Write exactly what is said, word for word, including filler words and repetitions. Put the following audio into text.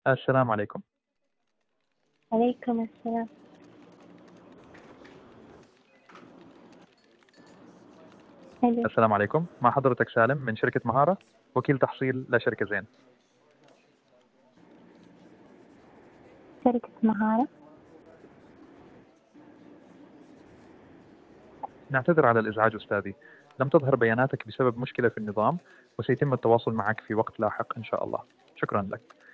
السلام عليكم. عليكم السلام. ألو. السلام عليكم، مع حضرتك سالم من شركة مهارة، وكيل تحصيل لشركة زين. شركة مهارة. نعتذر على الإزعاج أستاذي، لم تظهر بياناتك بسبب مشكلة في النظام، وسيتم التواصل معك في وقت لاحق إن شاء الله. شكرا لك.